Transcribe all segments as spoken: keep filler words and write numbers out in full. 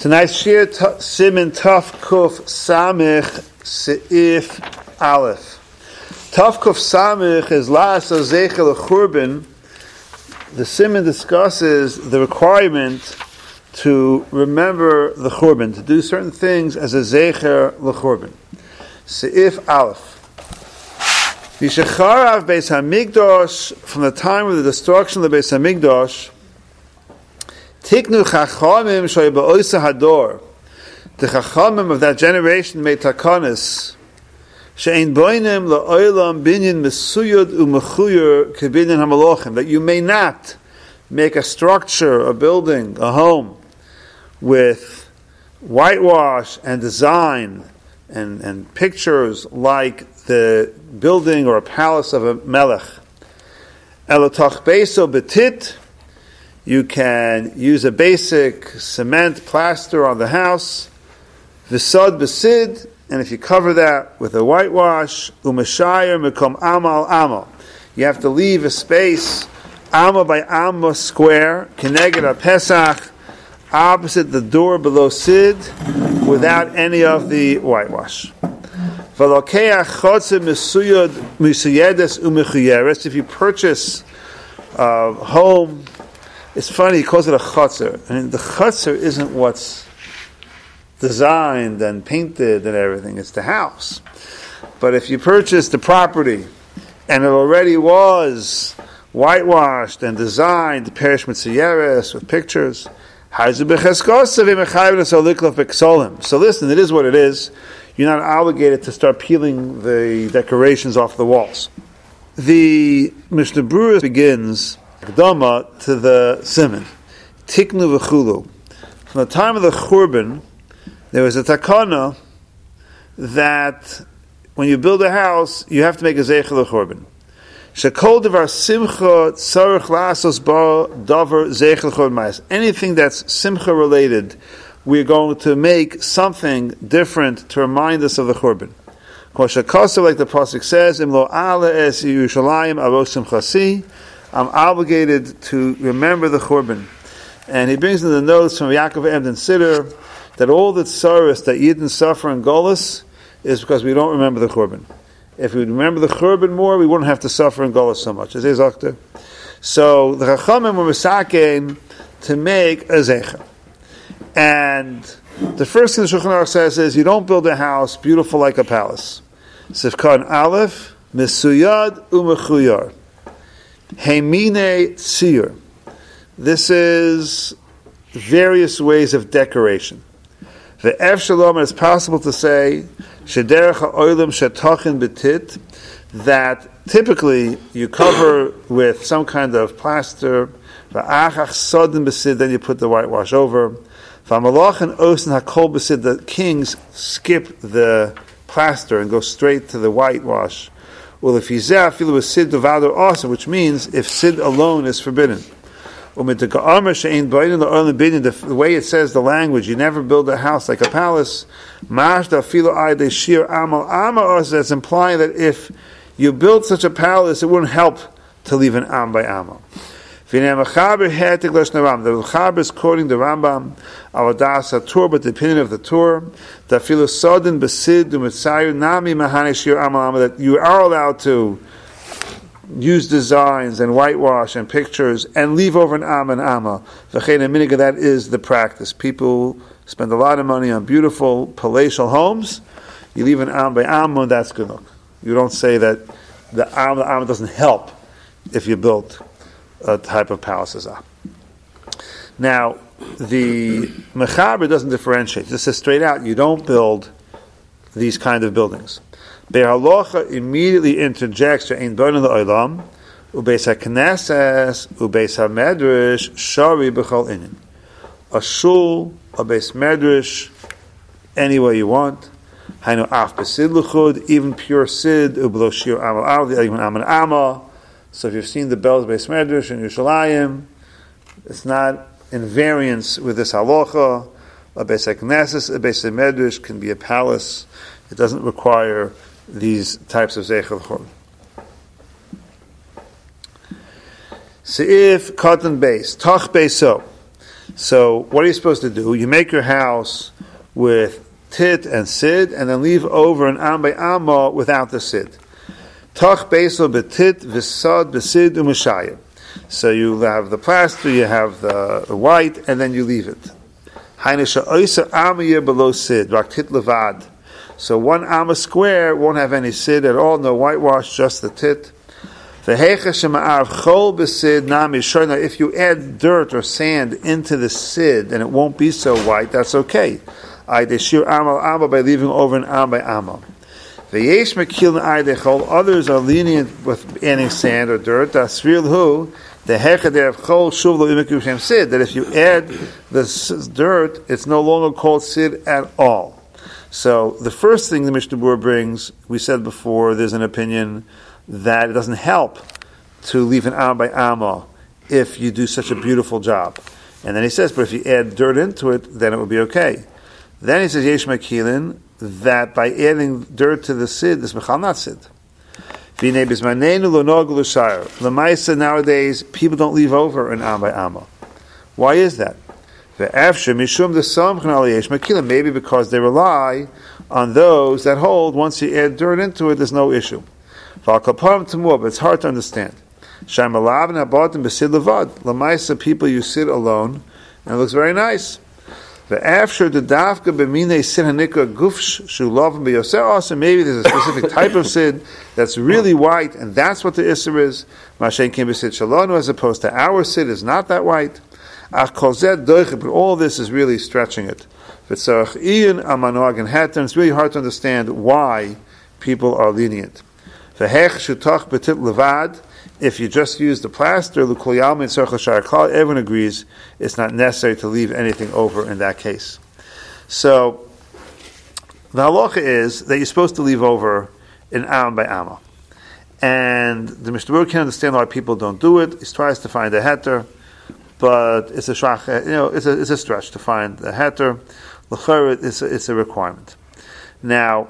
Tonight's shir t- Simin Taf Kuf Samich Seif Aleph. Taf Kuf Samich is La'asa Zeicha L'Churban. The Simin discusses the requirement to remember the Churban, to do certain things as a Zeicher L'Churban. Seif Aleph. Yishacharav Beis HaMikdash, from the time of the destruction of the Beis HaMikdash, Tiknu Chachamim Shoy Ba'oisa Hador. The Chachamim of that generation made takanas. She'ein boinim la'olam binyan mesuyud u'mechuyur kebinyan hamalachim. That you may not make a structure, a building, a home with whitewash and design and, and pictures like the building or a palace of a melech. Elotach beso betit. You can use a basic cement plaster on the house, v'sad b'sid, and if you cover that with a whitewash, u'mashayir mekom amal amal. You have to leave a space, amma by amma square, keneged ha-pesach, opposite the door below sid, without any of the whitewash. V'lokeach chotze mesuyad musayedes u'mechuyeres. If you purchase a home, it's funny, he calls it a chutzner. I mean, the chutzner isn't what's designed and painted and everything. It's the house. But if you purchase the property and it already was whitewashed and designed, perish mitzayeres, with pictures, so listen, it is what it is. You're not obligated to start peeling the decorations off the walls. The Mishnah Berurah begins Dama to the Siman. Tiknu v'chulu. From the time of the Churban, there was a takana that when you build a house, you have to make a zeicha l'churban. Shekol devar simcha tzarich la'asos ba davar zeicha l'churban ma'as. Anything that's simcha related, we're going to make something different to remind us of the Churban. Kol shekasa, like the pasuk says, Im lo ala es Yerushalayim avo simchasi. I'm obligated to remember the Churban. And he brings in the notes from Yaakov Emden Siddur that all the tsaros that Yidden suffer in Golus is because we don't remember the Churban. If we would remember the Churban more, we wouldn't have to suffer in Golus so much. So the Chachamim were misakein to make a zeicha. And the first thing the Shulchan Aruch says is, you don't build a house beautiful like a palace. Sifkan Aleph, Mesuyad Umechuyar. Heimine tzir. This is various ways of decoration. The Ev Shalom, it's possible to say shederech ha'olam shetachin betit, that typically you cover with some kind of plaster. Va'achach sodin besid, then you put the whitewash over. Va'malachin osin hakol besid, the kings skip the plaster and go straight to the whitewash. Well, if he's there, feel with sid devado also, which means if sid alone is forbidden. The way it says the language, you never build a house like a palace. That's implying that if you build such a palace, it wouldn't help to leave an am by amal. The Chaber is quoting the Rambam, Avadas HaTur, but the opinion of the Tur, that filosodin besid u'mitzayu nami mahane shir amal, that you are allowed to use designs and whitewash and pictures and leave over an am and ama. That is the practice. People spend a lot of money on beautiful palatial homes. You leave an am by am, and that's good luck. You don't say that the am the am doesn't help if you built a type of palaces up. Now, the Mechaber doesn't differentiate. This says straight out, you don't build these kind of buildings. Be'er Halacha immediately interjects to Ein Bonin L'Olam, Ubeis HaKnesses, Ubeis HaMedrash, Shari B'chol Inin. A shul, a Beis Medrash, any way you want. Hainu Af B'Sid L'Chud, even pure Sid, Ublo Shir Amal Amal, even Amal Amal. So if you've seen the bells Beis Medrash in Yerushalayim, it's not in variance with this halacha. A Beis HaKnesses, a Beis Medrash can be a palace. It doesn't require these types of zeicha l'churban. Seif cotton base, tach beiso. So what are you supposed to do? You make your house with tit and sid, and then leave over an am by amma without the sid. Tach beisel betit v'sad b'sid u'meshayim. So you have the plaster, you have the, the white, and then you leave it. Hainisha oisa amiyah below sid, raktit levad. So one amma square won't have any sid at all, no whitewash, just the tit. If you add dirt or sand into the sid, and it won't be so white, that's okay. By leaving over an am by amma. Others are lenient with adding sand or dirt. That if you add the dirt, it's no longer called sid at all. So the first thing the Mishnah Berurah brings, we said before, there's an opinion that it doesn't help to leave an am by amma if you do such a beautiful job. And then he says, but if you add dirt into it, then it will be okay. Then he says, Yesh Makilin, that by adding dirt to the sid, this mechal not sid. L'maisa nowadays, people don't leave over an am by amma. Why is that? Maybe because they rely on those that hold, once you add dirt into it, there's no issue. But it's hard to understand. L'maisa, people you sit alone, and it looks very nice. Also, maybe there's a specific type of sid that's really white, and that's what the isser is. As opposed to our sid is not that white. But all this is really stretching it. It's really hard to understand why people are lenient. If you just use the plaster, everyone agrees it's not necessary to leave anything over in that case. So, the halacha is that you're supposed to leave over an am by amma. And the Mishnah Berurah can't understand why people don't do it. He tries to find a heter, but it's a shach, you know, it's a, it's a stretch to find a heter. L'chorah, it's a, it's a requirement. Now,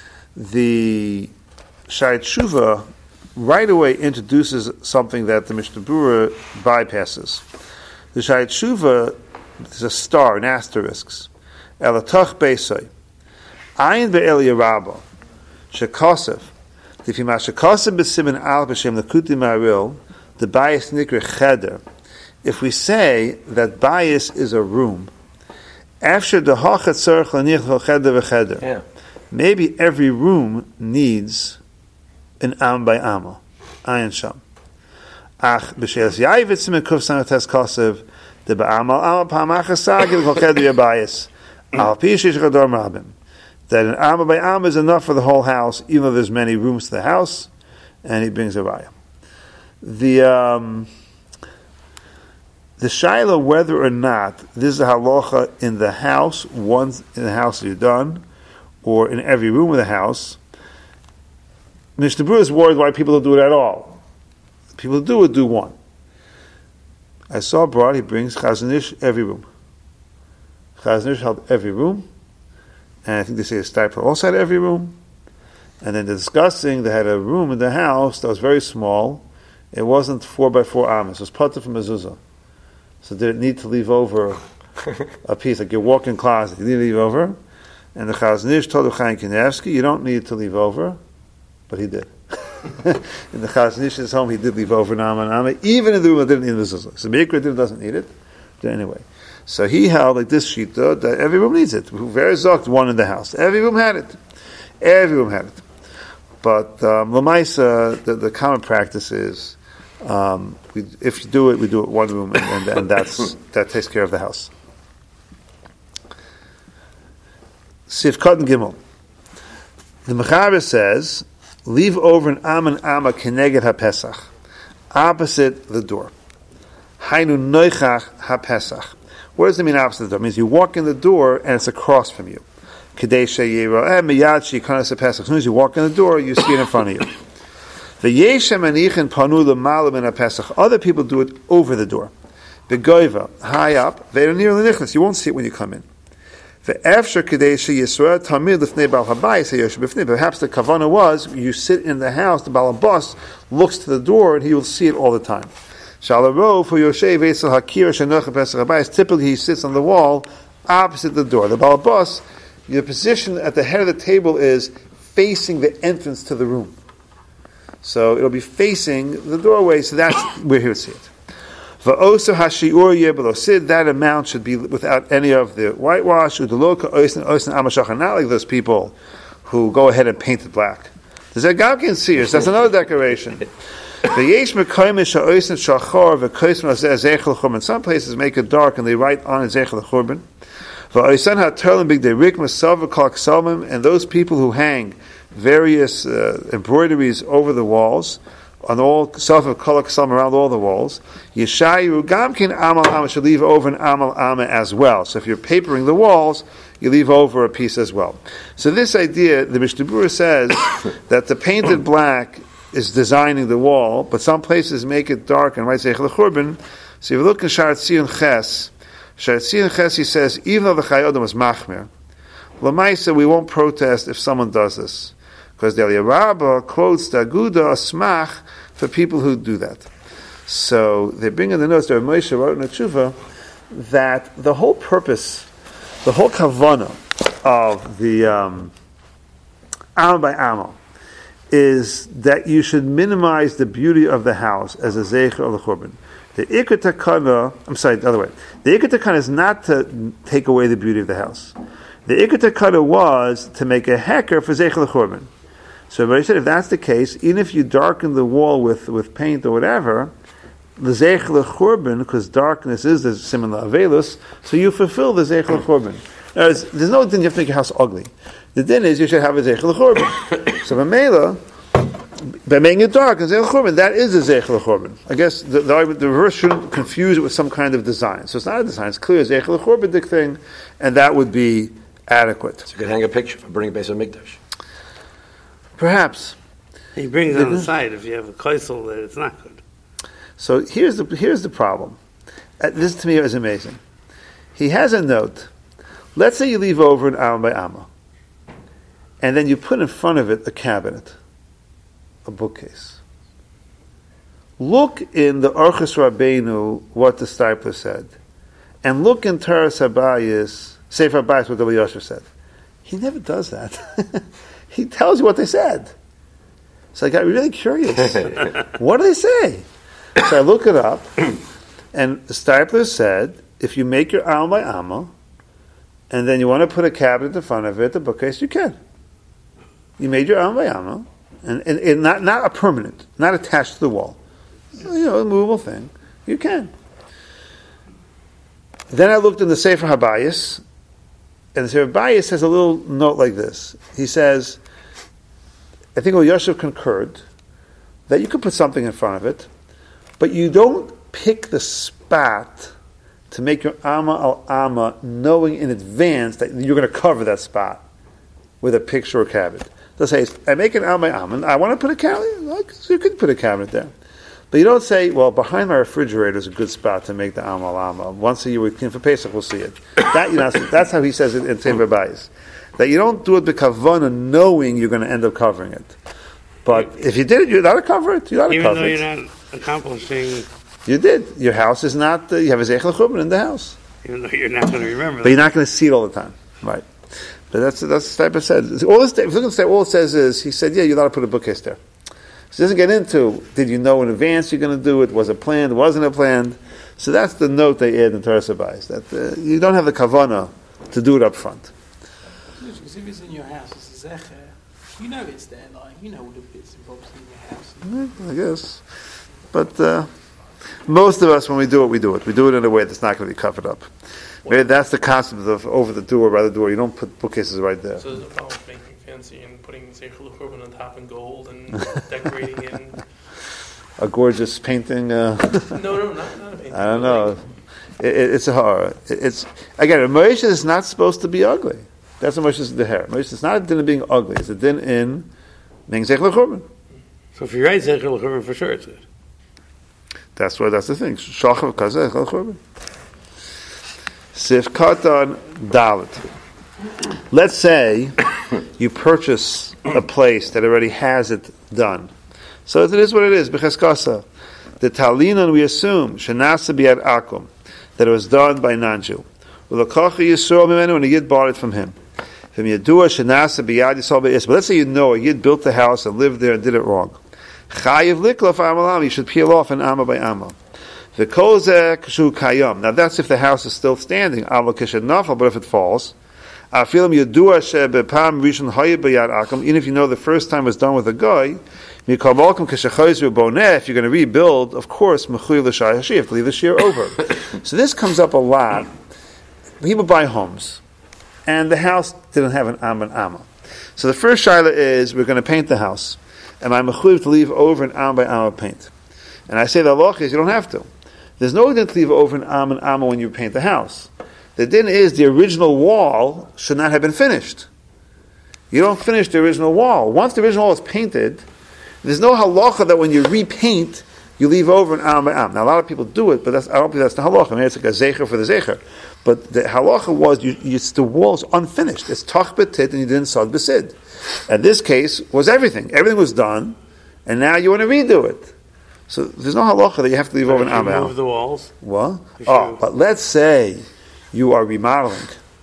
the Shai Tshuva right away introduces something that the Mishnah Berurah bypasses. The Shai Tshuva is a star, an asterisk. Elatach beisai. Ayin be'eli rabba. Shekosef. Tifima shekosef b'simin al b'shem l'kuti ma'aril. The bias nikra cheder. If we say that bias is a room, after the hachat tzarech l'nich cheder v'cheder. Yeah. Maybe every room needs an am by amma, ayin sham. Ach b'shelas yayvitz mekuf sanates kosev the ba'amal al pa'amachasagil kolchedri abayis al pishish chador rabim. That an amma by amma is enough for the whole house, even though there's many rooms to the house, and he brings a raya. The um, the shaila whether or not this is a halacha in the house, once in the house you're done, or in every room of the house. Mishnah Berurah is worried why people don't do it at all. People who do it, do one. I saw abroad, he brings Chazon Ish every room. Chazon Ish held every room, and I think they say a Stipler also had every room. And then they're discussing, they had a room in the house that was very small. It wasn't four by four amas. It was pater from mezuzah. So they didn't need to leave over a piece, like your walk-in closet. You need to leave over. And the Chazon Ish told Chaim Kanievsky, you don't need to leave over. But he did. In the Chazon Ish's home, he did leave over Nama and Nama, even in the room that didn't need mezuzah. So Meikra doesn't need it. But anyway. So he held like this shita that every room needs it. Very zokt, one in the house. Every room had it. Every room had it. But um, Lamaisa, the, the common practice is, um, we, if you do it, we do it one room, and, and, and that's that takes care of the house. Sifkat and Gimel. The Mechaber says, leave over an am and amma keneged ha-pesach, opposite the door. Hainu noichach ha-pesach. What does it mean opposite the door? It means you walk in the door and it's across from you. As soon as you walk in the door, you see it in front of you. Other people do it over the door. High up, you won't see it when you come in. Perhaps the kavanah was, you sit in the house, the Baal Bas looks to the door and he will see it all the time. Shalaro for Yoshev Esel Hakir Shenocha Pesach Habayis. Typically, he sits on the wall opposite the door. The Balabas, your position at the head of the table is facing the entrance to the room. So it'll be facing the doorway. So that's where he would see it. Va'osa hashiur yebelosid. That amount should be without any of the whitewash. Udaloka oisin oisin amashachan. Not like those people who go ahead and paint it black. There's a gavkin seers. That's another decoration. V'yesh mekoymish ha'oisin shachor v'koysim zechel churban. Some places make it dark and they write on it zechel churban. Va'oisan ha'terlim big derik masav v'kal k'salmim. And those people who hang various uh, embroideries over the walls, on all self of kolak k'salmim around all the walls, yeshayu gamkin amal ama should leave over an amal ama as well. So if you're papering the walls, you leave over a piece as well. So this idea, the Mishnah Berurah says that the painted black is designing the wall, but some places make it dark and write Zeichel Churban. So if you look in Sharat Tzion Ches, Sharat Tzion Ches, he says, even though the Chayei Adam was machmir, Lamaisa, we won't protest if someone does this. Because the Aliyah Rabbah quotes the Aguda Asmach for people who do that. So they bring in the notes, that Moshe wrote in a tshuva, that the whole purpose, the whole kavanah of the um, Amal by Amal is that you should minimize the beauty of the house as a zeicher of the churban. The ikar takana, I'm sorry, the other way. The ikar takana is not to take away the beauty of the house. The ikar takana was to make a hecker for zeicher the churban. So everybody said, if that's the case, even if you darken the wall with, with paint or whatever, the zeicher the churban, because darkness is the siman la'avelus, so you fulfill the zeicher the churban. There's, there's no din you have to make your house ugly. The din is you should have a zeicher l'churban. So Mamela, by making it dark, and zeicher l'churban, that is a zeicher l'churban. I guess the, the, the verse shouldn't confuse it with some kind of design. So it's not a design; it's clear zeicher l'churban thing, and that would be adequate. So you could hang a picture for burning Beis HaMikdash. Perhaps he brings it on the side if you have a kaisel that it's not good. So here's the here's the problem. Uh, this to me is amazing. He has a note. Let's say you leave over an Amma by Amma, and then you put in front of it a cabinet, a bookcase. Look in the Orchos Rabbeinu what the Stipler said, and look in Taras Habayis, Sefer Habayis what Rabbi Yosef said. He never does that. He tells you what they said. So I got really curious. What do they say? So I look it up, and the Stipler said, if you make your Amma by Amma, and then you want to put a cabinet in front of it, the bookcase, you can. You made your Amma by Amma, and, and, and not, not a permanent, not attached to the wall. You know, a movable thing. You can. Then I looked in the Sefer Habayis, and the Sefer Habayis has a little note like this. He says, I think Yosef concurred, that you could put something in front of it, but you don't pick the spot to make your Amma al Amma, knowing in advance that you're going to cover that spot with a picture or cabinet. They'll say, I make an Amma al Amma, I want to put a cabinet, so you could put a cabinet there. But you don't say, well, behind my refrigerator is a good spot to make the Amma al Amma. Once a year we clean for Pesach, we'll see it. That, you know, that's how he says it in Sefer Habayis. That you don't do it b'kavana knowing you're going to end up covering it. But if you did it, you ought to cover it. You ought to Even cover though it. you're not accomplishing... You did. Your house is not, uh, you have a zeicher l'churban in the house. Even though you're not going to remember But that. you're not going to see it all the time. Right. But that's, that's the type of said. All, this, if you look at the all it says is, he said, yeah, you're allowed to put a bookcase there. So it doesn't get into, did you know in advance you're going to do it? Was it planned? Wasn't it planned? So that's the note they add in Torah Habayis, that uh, you don't have the kavana to do it up front. Because if it's in your house, it's a zecher. You know it's there, like, you know all the bits and bobs in your house. Yeah, I guess. But uh, most of us, when we do it, we do it. We do it in a way that's not going to be covered up. Maybe that's the concept of over the door, by the door. You don't put bookcases right there. So there's a problem with making fancy and putting Zeichel l'churban on top in gold and decorating in... A gorgeous painting. Uh, No, no, not, not a painting. I don't know. It, it, it's a horror. It, it's again, Moshe is not supposed to be ugly. That's what Moshe is the hair. Moshe is not a din of being ugly. It's a din in being Zeichel l'churban. So if you write Zeichel l'churban, for sure it's good. That's why. That's the thing. Shachav kazeh Zeichel l'churban. Sif katan dalet. Let's say you purchase a place that already has it done. So it is what it is. B'cheskasa. The talinan we assume shenasa biyad akum, that it was done by non-Jew. Ulakacha yisrael mimenu, and a yid bought it from him. From yadua shenasa biyad yisrael be'is. But let's say you know a yid built the house and lived there and did it wrong. Chayiv likla fa'amalam, you should peel off an amma by amma. The kozeh kshu kayam. Now that's if the house is still standing. Amma kished nafal, but if it falls, afilim yadua shebepam rishon hayib biyad akum. Even if you know the first time was done with a guy. If you're going to rebuild, of course, you have to leave the shear over. So this comes up a lot. People buy homes, and the house didn't have an am and amma. So the first shaila is, we're going to paint the house. Am I mechuyev to leave over an am by amma paint? And I say the halacha is, you don't have to. There's no din to leave over an am and amma when you paint the house. The din is, the original wall should not have been finished. You don't finish the original wall. Once the original wall is painted, there's no halacha that when you repaint, you leave over an am by am. Now, a lot of people do it, but that's, I don't think that's the halacha. I mean, it's like a zecher for the zecher. But the halacha was, you, you, it's the wall's unfinished. It's tach betit, and you didn't sad besid. And this case was everything. Everything was done, and now you want to redo it. So there's no halacha that you have to leave over an am by am. Move the walls. What? Oh, but let's say you are remodeling,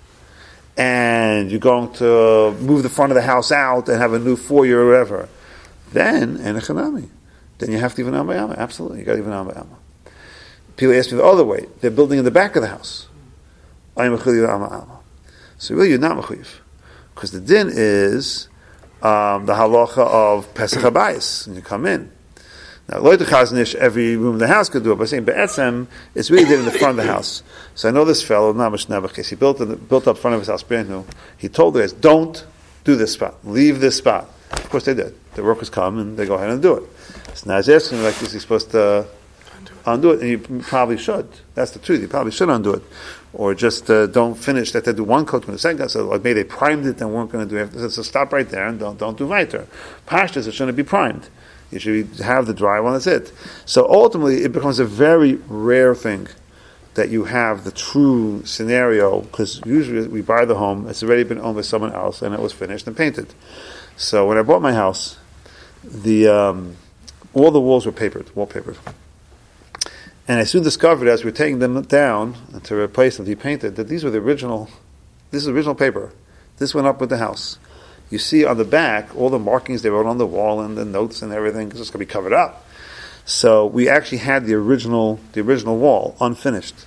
and you're going to move the front of the house out and have a new foyer or whatever. Then, and a chanami. Then you have to leave an am by am. Absolutely, you got to leave an am by am. People ask me the other way. They're building in the back of the house. I am mechuyev am by am. So really, you're not mechuyev, because the din is um, the halacha of Pesach Habayis, and you come in. Now, loy chaznish, every room in the house could do it, but saying be'etzem, it's really did in the front of the house. So I know this fellow, Namash Nebuchadnezzar, he built in, built up front of his house brand new. He told the guys, don't do this spot, leave this spot. Of course they did. The workers come and they go ahead and do it. So now he's asking, like, is he supposed to undo it? And you probably should. That's the truth. You probably should undo it. Or just uh, don't finish that. They do one coat from the second coat. So like, maybe they primed it and weren't going to do it. So stop right there and don't don't do weiter. Pashtas, it shouldn't be primed. You should have the dry one, that's it. So ultimately, it becomes a very rare thing that you have the true scenario, because usually we buy the home, it's already been owned by someone else, and it was finished and painted. So when I bought my house, the um, all the walls were papered, wallpapered. And I soon discovered, as we were taking them down to replace them, to be painted, that these were the original, this is original paper. This went up with the house. You see on the back, all the markings they wrote on the wall and the notes and everything, because it's going to be covered up. So we actually had the original, the original wall, unfinished.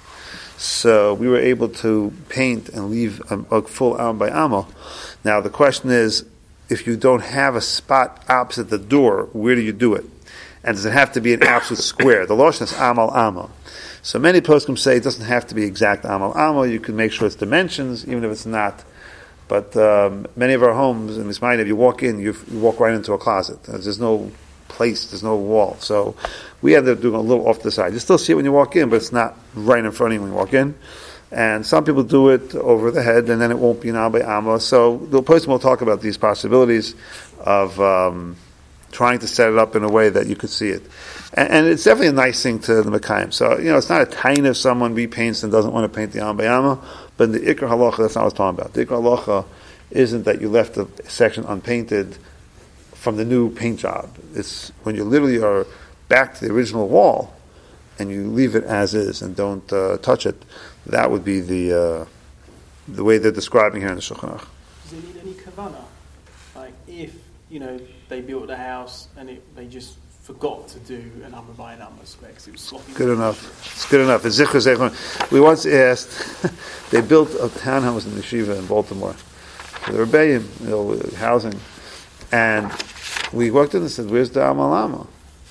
So we were able to paint and leave a, a full am by amma. Now the question is, if you don't have a spot opposite the door, where do you do it? And does it have to be an absolute square? The lashon is amal amma. So many poskim say it doesn't have to be exact amal amma. You can make sure it's dimensions, even if it's not. But um, many of our homes in Mismayim, if you walk in, you, you walk right into a closet. There's no place, there's no wall. So we ended up doing a little off to the side. You still see it when you walk in, but it's not right in front of you when you walk in. And some people do it over the head, and then it won't be an am by amma. So the person will talk about these possibilities of um, trying to set it up in a way that you could see it. And, and it's definitely a nice thing to the Mekayim. So, you know, it's not a tiny if someone repaints and doesn't want to paint the am by amma, but in the Ikar Halacha, that's not what I was talking about. The Ikar Halacha isn't that you left the section unpainted from the new paint job. It's when you literally are back to the original wall and you leave it as is and don't uh, touch it. That would be the uh, the way they're describing here in the Shulchan Aruch. Does it need any kavanah? Like if, you know, they built a house and it, they just forgot to do an amma by an amma specs, it was sloppy. Good enough. It's good enough. It's Zichur Zechon. We once asked, they built a townhouse in the Yeshiva in Baltimore for the Rebbeim, you know, housing. And we walked in and said, where's the Amal Amma?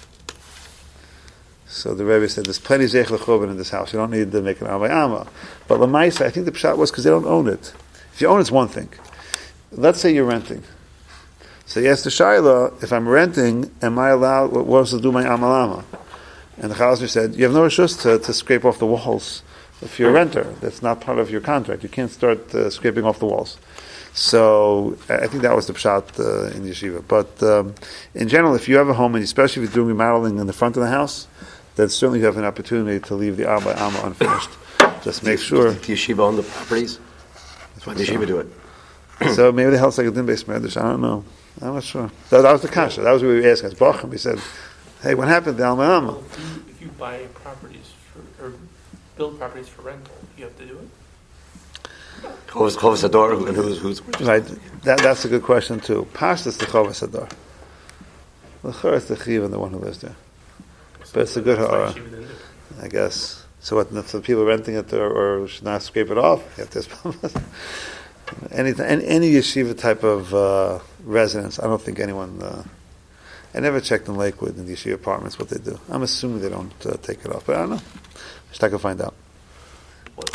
So the Rebbe said, there's plenty of Zech L'Churban in this house. You don't need to make an Amma Amma. But L'maisa, I think the pshat was because they don't own it. If you own it, it's one thing. Let's say you're renting. So you ask the Shaila, if I'm renting, am I allowed, what was to do my Amal Amma? And the Chazir said, you have no reshus to, to scrape off the walls if you're a renter. That's not part of your contract. You can't start uh, scraping off the walls. So I think that was the pshat uh, in yeshiva. But um, in general, if you have a home, and especially if you're doing remodeling in the front of the house, then certainly you have an opportunity to leave the amma amma unfinished. Just make sure. The yeshiva own the properties? That's why the yeshiva do it. So maybe the house like a din based medrash. I don't know. I'm not sure. That, that was the kasha. That was what we were asking. As Bacham, we said, "Hey, what happened to the amma amma?" if you buy properties for, or build properties for rental, you have to do it? Chovas Chovas Hadar, and who's who's Right. That that's a good question too. Pashtus the Chovas Hadar. L'chor is the chiv and the one who lives there. But it's a good That's why ha'ara, Yeshiva didn't do it. I guess. So what? If the people renting it or, or should not scrape it off? You have to anything, any, any yeshiva type of uh, residence. I don't think anyone. Uh, I never checked in Lakewood in the yeshiva apartments what they do. I'm assuming they don't uh, take it off, but I don't know. Just I can find out.